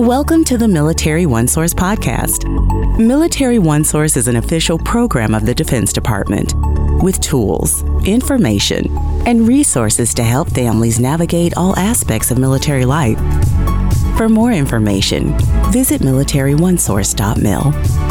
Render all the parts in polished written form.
Welcome to the Military OneSource podcast. Military OneSource is an official program of the Defense Department with tools, information, and resources to help families navigate all aspects of military life. For more information, visit militaryonesource.mil.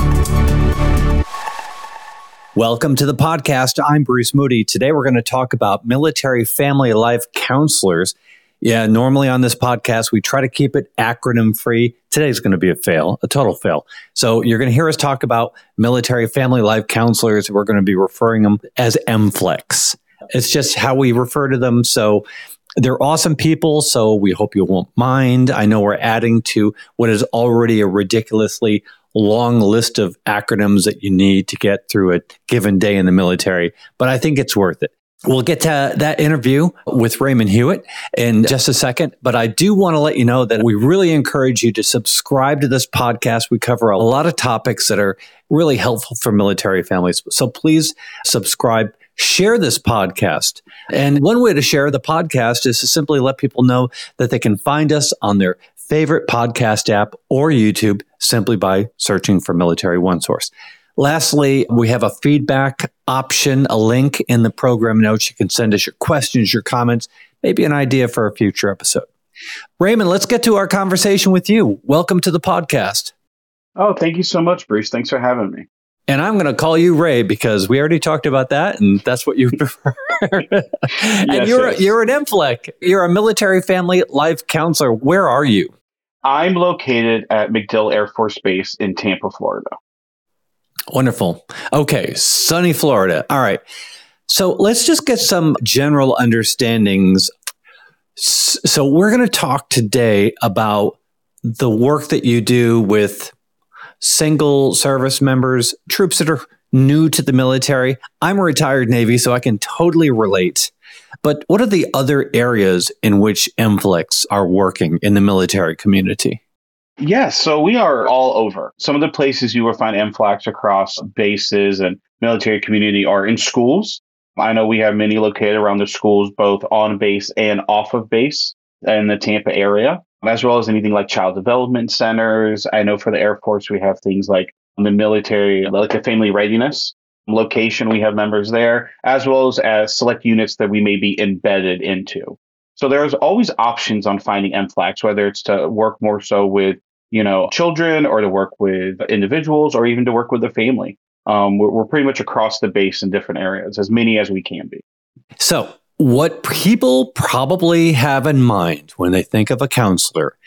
Welcome to the podcast. I'm Bruce Moody. Today we're going to talk about military family life counselors. Yeah, normally on this podcast, we try to keep it acronym free. Today's going to be a total fail. So you're going to hear us talk about military family life counselors. We're going to be referring them as MFLEX. It's just how we refer to them. So they're awesome people. So we hope you won't mind. I know we're adding to what is already a ridiculously long list of acronyms that you need to get through a given day in the military, but I think it's worth it. We'll get to that interview with Raymond Hewitt in just a second, but I do want to let you know that we really encourage you to subscribe to this podcast. We cover a lot of topics that are really helpful for military families. So please subscribe, share this podcast. And one way to share the podcast is to simply let people know that they can find us on their favorite podcast app or YouTube simply by searching for Military OneSource. Lastly, we have a feedback option, a link in the program notes. You can send us your questions, your comments, maybe an idea for a future episode. Raymond, let's get to our conversation with you. Welcome to the podcast. Oh, thank you so much, Bruce. Thanks for having me. And I'm going to call you Ray because we already talked about that, and that's what you prefer. And you're an MFLEC. You're a military family life counselor. Where are you? I'm located at MacDill Air Force Base in Tampa, Florida. Wonderful. Okay, sunny Florida. All right. So let's just get some general understandings. So we're going to talk today about the work that you do with single service members, troops that are new to the military. I'm a retired Navy, so I can totally relate. But what are the other areas in which MFLEX are working in the military community? Yes, so we are all over. Some of the places you will find MFLEX across bases and military community are in schools. I know we have many located around the schools, both on base and off of base in the Tampa area, as well as anything like child development centers. I know for the Air Force, we have things like the military, like a family readiness location. We have members there, as well as select units that we may be embedded into. So there's always options on finding MFLEX, whether it's to work more so with children or to work with individuals or even to work with the family. We're pretty much across the base in different areas, as many as we can be. So what people probably have in mind when they think of a counselor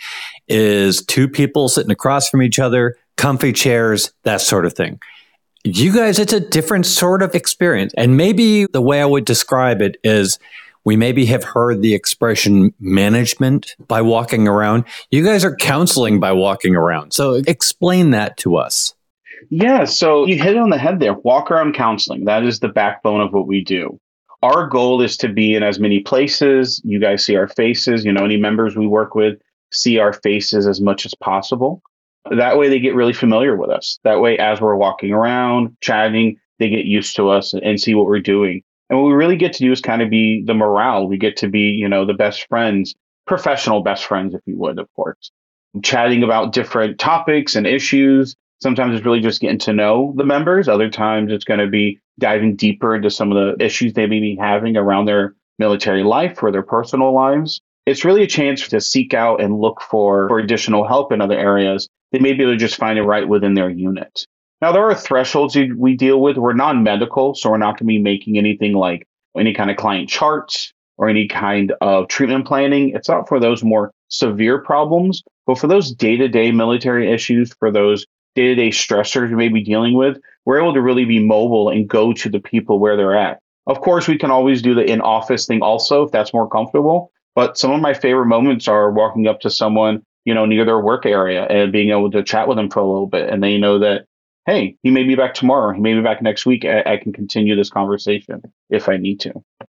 is two people sitting across from each other, comfy chairs, that sort of thing. You guys, it's a different sort of experience. And maybe the way I would describe it is we maybe have heard the expression management by walking around. You guys are counseling by walking around. So explain that to us. Yeah, so you hit it on the head there. Walk around counseling. That is the backbone of what we do. Our goal is to be in as many places. You guys see our faces. Any members we work with see our faces as much as possible. That way they get really familiar with us. That way, as we're walking around, chatting, they get used to us and see what we're doing. And what we really get to do is kind of be the morale. We get to be, the best friends, professional best friends, if you would, of course. Chatting about different topics and issues. Sometimes it's really just getting to know the members. Other times it's going to be diving deeper into some of the issues they may be having around their military life or their personal lives. It's really a chance to seek out and look for additional help in other areas. They may be able to just find it right within their unit. Now, there are thresholds we deal with. We're non-medical, so we're not going to be making anything like any kind of client charts or any kind of treatment planning. It's not for those more severe problems, but for those day-to-day military issues, for those day-to-day stressors you may be dealing with, we're able to really be mobile and go to the people where they're at. Of course, we can always do the in-office thing also, if that's more comfortable. But some of my favorite moments are walking up to someone, near their work area and being able to chat with them for a little bit. And they know that, hey, he may be back tomorrow. He may be back next week. I can continue this conversation if I need to.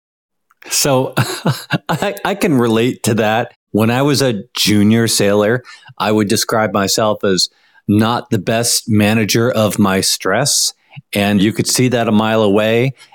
So I can relate to that. When I was a junior sailor, I would describe myself as not the best manager of my stress. And you could see that a mile away.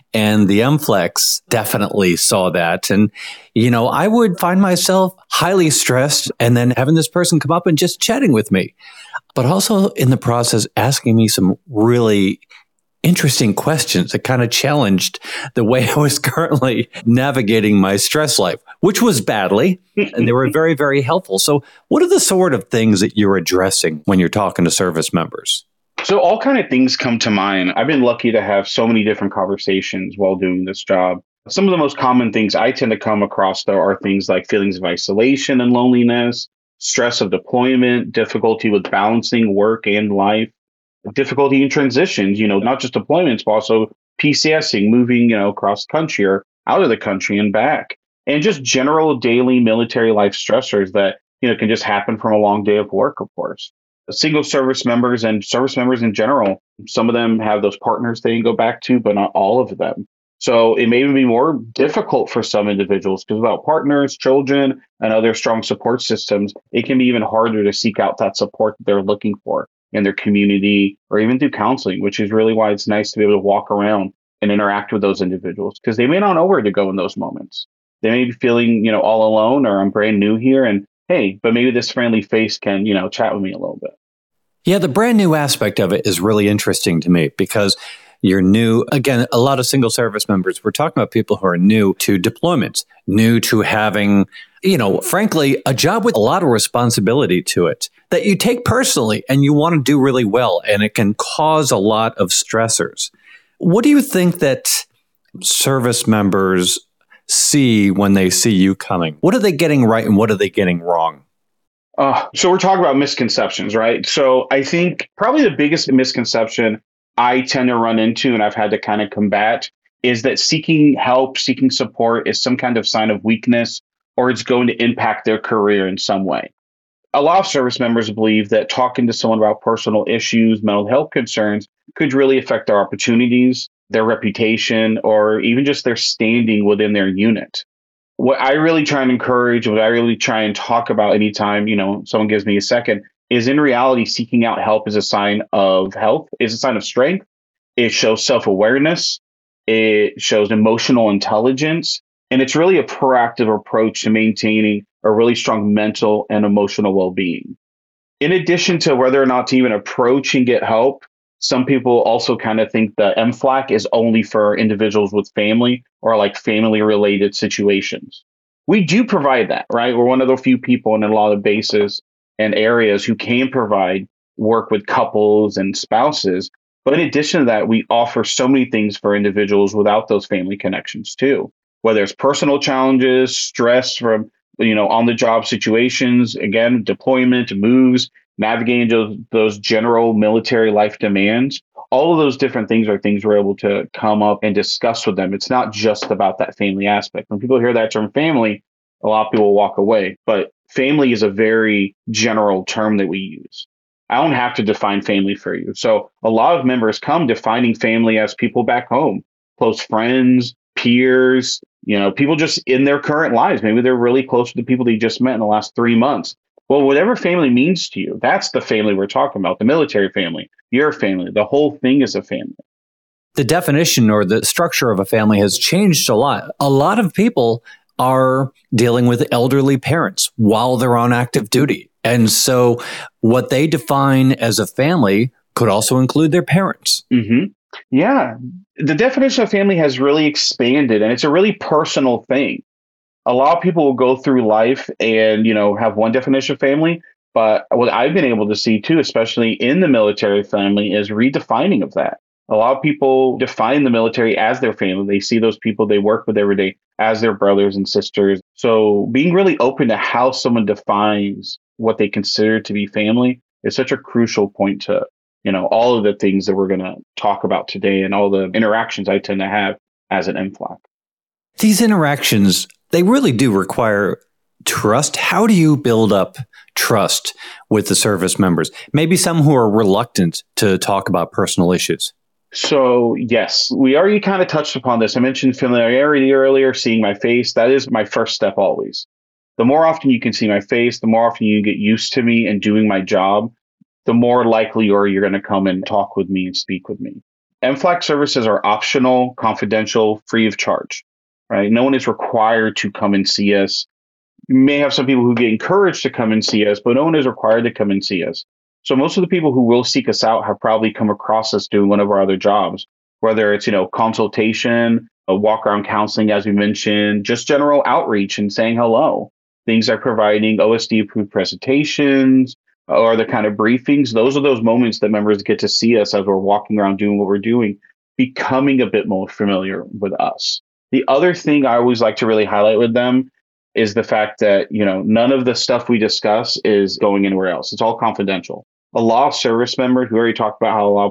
And the MFLEX definitely saw that. And, I would find myself highly stressed and then having this person come up and just chatting with me, but also in the process asking me some really interesting questions that kind of challenged the way I was currently navigating my stress life, which was badly. And they were very, very helpful. So what are the sort of things that you're addressing when you're talking to service members? So all kind of things come to mind. I've been lucky to have so many different conversations while doing this job. Some of the most common things I tend to come across, though, are things like feelings of isolation and loneliness, stress of deployment, difficulty with balancing work and life, difficulty in transitions, not just deployments, but also PCSing, moving, across the country or out of the country and back. And just general daily military life stressors that, can just happen from a long day of work, of course. Single service members and service members in general, some of them have those partners they can go back to, but not all of them. So it may even be more difficult for some individuals because without partners, children, and other strong support systems, it can be even harder to seek out that support that they're looking for in their community or even through counseling, which is really why it's nice to be able to walk around and interact with those individuals because they may not know where to go in those moments. They may be feeling, all alone or I'm brand new here and hey, but maybe this friendly face can, chat with me a little bit. Yeah, the brand new aspect of it is really interesting to me because you're new. Again, a lot of single service members, we're talking about people who are new to deployments, new to having, frankly, a job with a lot of responsibility to it that you take personally and you want to do really well. And it can cause a lot of stressors. What do you think that service members see when they see you coming? What are they getting right and what are they getting wrong? So we're talking about misconceptions, right? So I think probably the biggest misconception I tend to run into and I've had to kind of combat is that seeking help, seeking support is some kind of sign of weakness or it's going to impact their career in some way. A lot of service members believe that talking to someone about personal issues, mental health concerns could really affect their opportunities, their reputation, or even just their standing within their unit. What I really try and encourage, what I really try and talk about anytime, someone gives me a second, is in reality, seeking out help is a sign of health, is a sign of strength. It shows self-awareness. It shows emotional intelligence. And it's really a proactive approach to maintaining a really strong mental and emotional well-being. In addition to whether or not to even approach and get help, some people also kind of think the MFLAC is only for individuals with family or like family-related situations. We do provide that, right? We're one of the few people in a lot of bases and areas who can provide work with couples and spouses. But in addition to that, we offer so many things for individuals without those family connections too, whether it's personal challenges, stress from, on-the-job situations, again, deployment, moves, navigating those general military life demands. All of those different things are things we're able to come up and discuss with them. It's not just about that family aspect. When people hear that term family, a lot of people walk away. But family is a very general term that we use. I don't have to define family for you. So a lot of members come defining family as people back home, close friends, peers, people just in their current lives. Maybe they're really close to the people they just met in the last 3 months. Well, whatever family means to you, that's the family we're talking about, the military family, your family, the whole thing is a family. The definition or the structure of a family has changed a lot. A lot of people are dealing with elderly parents while they're on active duty. And so what they define as a family could also include their parents. Mm-hmm. Yeah. The definition of family has really expanded and it's a really personal thing. A lot of people will go through life and, have one definition of family. But what I've been able to see too, especially in the military family, is redefining of that. A lot of people define the military as their family. They see those people they work with every day as their brothers and sisters. So being really open to how someone defines what they consider to be family is such a crucial point to, all of the things that we're going to talk about today and all the interactions I tend to have as an MFLAC. These interactions, they really do require trust. How do you build up trust with the service members? Maybe some who are reluctant to talk about personal issues. So, yes, we already kind of touched upon this. I mentioned familiarity earlier, seeing my face. That is my first step always. The more often you can see my face, the more often you get used to me and doing my job, the more likely you're going to come and talk with me and speak with me. MFLAC services are optional, confidential, free of charge, right? No one is required to come and see us. You may have some people who get encouraged to come and see us, but no one is required to come and see us. So most of the people who will seek us out have probably come across us doing one of our other jobs, whether it's, consultation, a walk around counseling, as we mentioned, just general outreach and saying hello. Things like providing OSD approved presentations or the kind of briefings. Those are those moments that members get to see us as we're walking around doing what we're doing, becoming a bit more familiar with us. The other thing I always like to really highlight with them is the fact that, none of the stuff we discuss is going anywhere else. It's all confidential. A lot of service members, we already talked about how a lot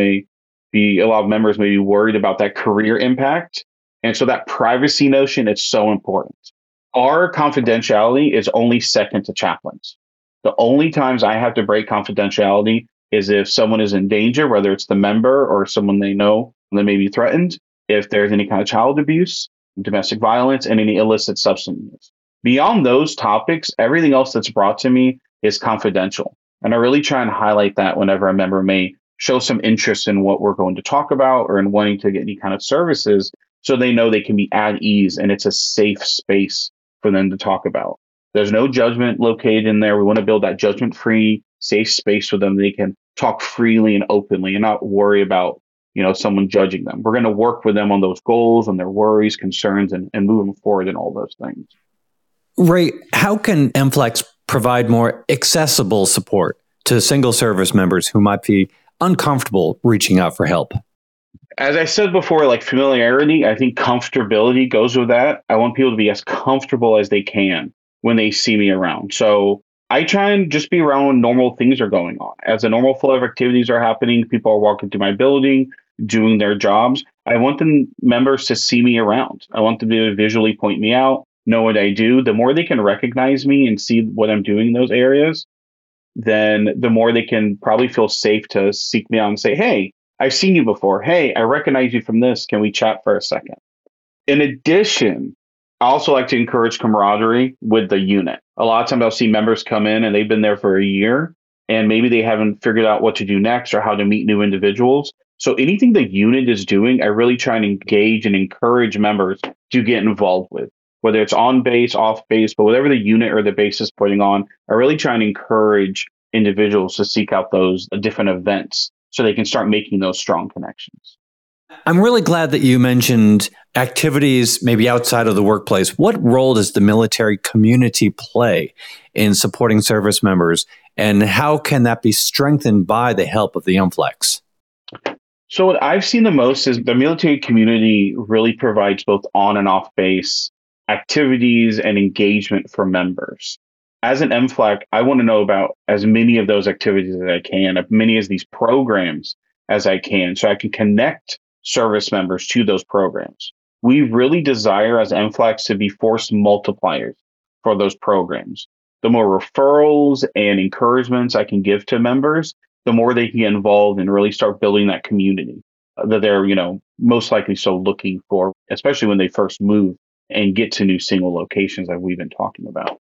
of members may be worried about that career impact. And so that privacy notion is so important. Our confidentiality is only second to chaplains. The only times I have to break confidentiality is if someone is in danger, whether it's the member or someone they know that may be threatened, if there's any kind of child abuse, domestic violence, and any illicit substance use. Beyond those topics, everything else that's brought to me is confidential. And I really try and highlight that whenever a member may show some interest in what we're going to talk about or in wanting to get any kind of services, so they know they can be at ease and it's a safe space for them to talk about. There's no judgment located in there. We want to build that judgment-free, safe space for them. They can talk freely and openly and not worry about, someone judging them. We're going to work with them on those goals, on their worries, concerns, and move them forward in all those things. Ray, how can MFLACs provide more accessible support to single service members who might be uncomfortable reaching out for help? As I said before, like familiarity, I think comfortability goes with that. I want people to be as comfortable as they can when they see me around. So I try and just be around when normal things are going on. As a normal flow of activities are happening, people are walking through my building, doing their jobs. I want the members to see me around. I want them to visually point me out, know what I do. The more they can recognize me and see what I'm doing in those areas, then the more they can probably feel safe to seek me out and say, hey, I've seen you before. Hey, I recognize you from this. Can we chat for a second? In addition, I also like to encourage camaraderie with the unit. A lot of times I'll see members come in and they've been there for a year and maybe they haven't figured out what to do next or how to meet new individuals. So anything the unit is doing, I really try and engage and encourage members to get involved with, whether it's on base, off base, but whatever the unit or the base is putting on, I really try and encourage individuals to seek out those different events so they can start making those strong connections. I'm really glad that you mentioned activities maybe outside of the workplace. What role does the military community play in supporting service members, and how can that be strengthened by the help of the MFLACs? So what I've seen the most is the military community really provides both on and off base activities and engagement for members. As an MFLAC, I want to know about as many of those activities as I can, as many as these programs as I can, so I can connect service members to those programs. We really desire as MFLACs to be force multipliers for those programs. The more referrals and encouragements I can give to members, the more they can get involved and really start building that community that they're, most likely so looking for, especially when they first move and get to new single locations like we've been talking about.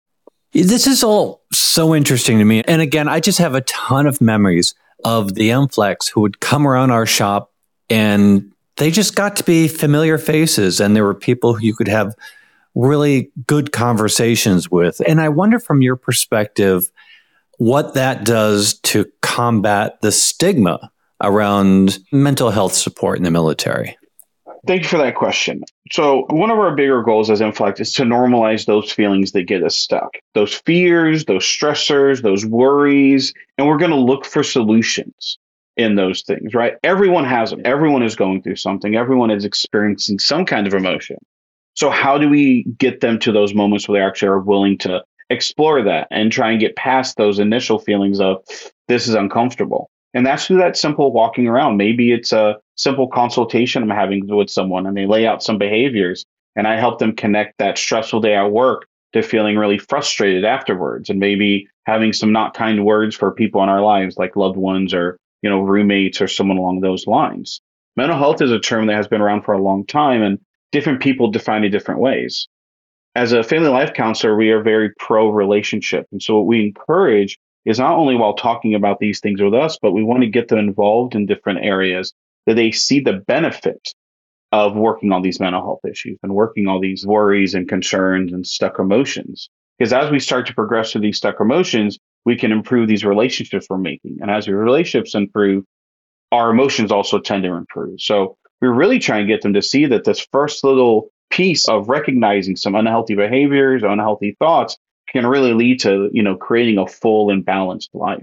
This is all so interesting to me. And again, I just have a ton of memories of the MFLACs who would come around our shop and they just got to be familiar faces. And there were people who you could have really good conversations with. And I wonder from your perspective, what that does to combat the stigma around mental health support in the military. Thank you for that question. So one of our bigger goals as MFLAC is to normalize those feelings that get us stuck, those fears, those stressors, those worries, and we're going to look for solutions in those things, right? Everyone has them. Everyone is going through something. Everyone is experiencing some kind of emotion. So how do we get them to those moments where they actually are willing to explore that and try and get past those initial feelings of this is uncomfortable? And that's through that simple walking around. Maybe it's a simple consultation I'm having with someone and they lay out some behaviors and I help them connect that stressful day at work to feeling really frustrated afterwards, and maybe having some not kind words for people in our lives like loved ones or, roommates or someone along those lines. Mental health is a term that has been around for a long time and different people define it different ways. As a family life counselor, we are very pro-relationship. And so what we encourage is not only while talking about these things with us, but we want to get them involved in different areas that they see the benefit of working on these mental health issues and working on these worries and concerns and stuck emotions. Because as we start to progress through these stuck emotions, we can improve these relationships we're making. And as your relationships improve, our emotions also tend to improve. So we're really trying to get them to see that this first little piece of recognizing some unhealthy behaviors, unhealthy thoughts can really lead to, creating a full and balanced life.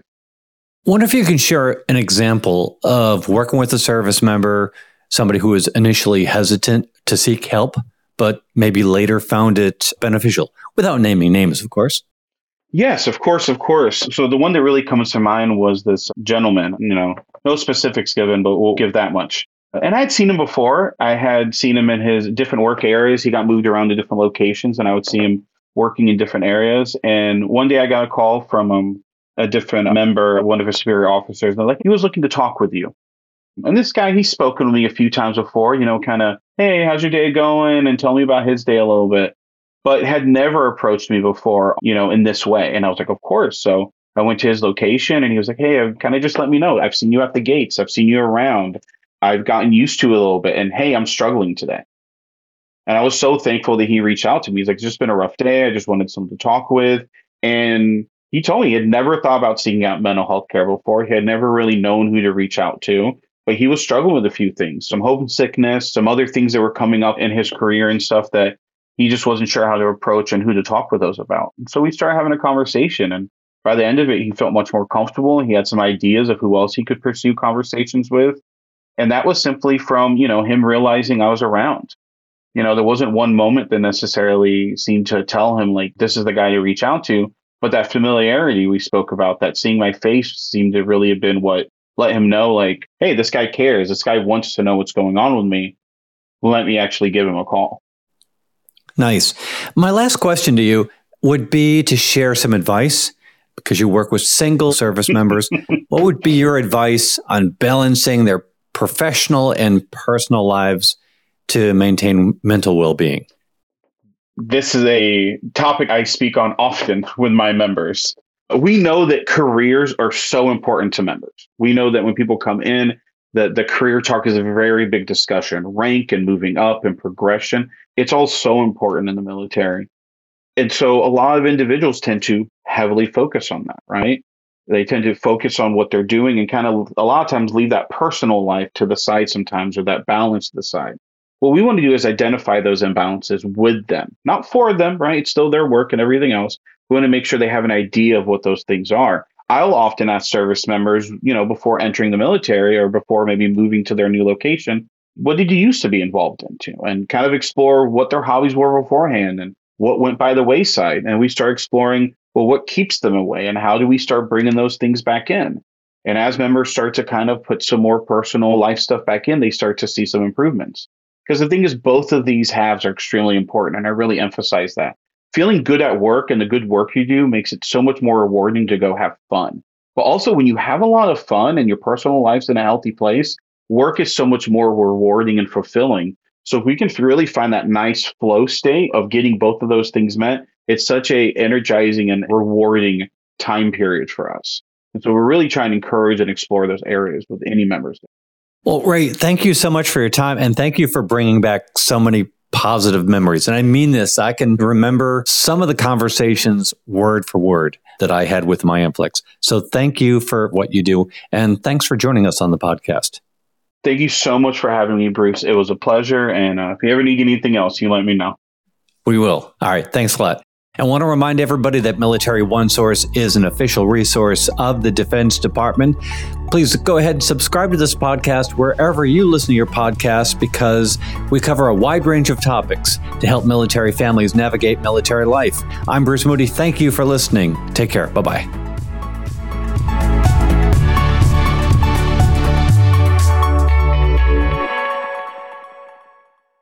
I wonder if you can share an example of working with a service member, somebody who was initially hesitant to seek help, but maybe later found it beneficial, without naming names, of course. Yes, of course. So the one that really comes to mind was this gentleman, no specifics given, but we'll give that much. And I had seen him before. I had seen him in his different work areas. He got moved around to different locations, and I would see him working in different areas. And one day I got a call from a different member, one of his superior officers, and they're like, he was looking to talk with you. And this guy, he's spoken with me a few times before, kind of, hey, how's your day going? And tell me about his day a little bit. But had never approached me before, in this way. And I was like, of course. So I went to his location and he was like, hey, kind of just let me know. I've seen you at the gates. I've seen you around. I've gotten used to it a little bit. And hey, I'm struggling today. And I was so thankful that he reached out to me. He's like, it's just been a rough day. I just wanted someone to talk with. And he told me he had never thought about seeking out mental health care before. He had never really known who to reach out to. But he was struggling with a few things, some homesickness, some other things that were coming up in his career and stuff that he just wasn't sure how to approach and who to talk with those about. And so we started having a conversation. And by the end of it, he felt much more comfortable. He had some ideas of who else he could pursue conversations with. And that was simply from, him realizing I was around. There wasn't one moment that necessarily seemed to tell him, like, this is the guy to reach out to. But that familiarity we spoke about, that seeing my face seemed to really have been what let him know, like, hey, this guy cares. This guy wants to know what's going on with me. Let me actually give him a call. Nice. My last question to you would be to share some advice, because you work with single service members. What would be your advice on balancing their professional and personal lives to maintain mental well-being? This is a topic I speak on often with my members. We know that careers are so important to members. We know that when people come in, that the career talk is a very big discussion, rank and moving up and progression. It's all so important in the military. And so a lot of individuals tend to heavily focus on that, right? They tend to focus on what they're doing and kind of a lot of times leave that personal life to the side sometimes, or that balance to the side. What we want to do is identify those imbalances with them, not for them, right? It's still their work and everything else. We want to make sure they have an idea of what those things are. I'll often ask service members, before entering the military or before maybe moving to their new location, what did you used to be involved into? And kind of explore what their hobbies were beforehand and what went by the wayside. And we start exploring, well, what keeps them away and how do we start bringing those things back in? And as members start to kind of put some more personal life stuff back in, they start to see some improvements. Because the thing is, both of these halves are extremely important. And I really emphasize that. Feeling good at work and the good work you do makes it so much more rewarding to go have fun. But also when you have a lot of fun and your personal life's in a healthy place, work is so much more rewarding and fulfilling. So if we can really find that nice flow state of getting both of those things met, it's such a energizing and rewarding time period for us. And so we're really trying to encourage and explore those areas with any members. Well, Ray, thank you so much for your time. And thank you for bringing back so many positive memories. And I mean this, I can remember some of the conversations word for word that I had with my Amplex. So thank you for what you do. And thanks for joining us on the podcast. Thank you so much for having me, Bruce. It was a pleasure. And if you ever need anything else, you let me know. We will. All right. Thanks a lot. I want to remind everybody that Military OneSource is an official resource of the Defense Department. Please go ahead and subscribe to this podcast wherever you listen to your podcasts, because we cover a wide range of topics to help military families navigate military life. I'm Bruce Moody. Thank you for listening. Take care. Bye-bye.